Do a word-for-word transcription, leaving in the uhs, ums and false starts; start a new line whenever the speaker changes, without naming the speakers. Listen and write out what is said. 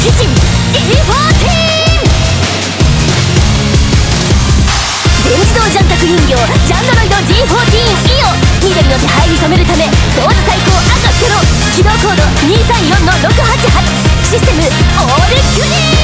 自身 ティーフォーティーン 全自動ジャンタク人形ジャンドロイド ジーフォーティーン イオ緑の手配に染めるためソード最高赤ステロ起動コードにーさんよんのろくはちはちシステムオールキュリー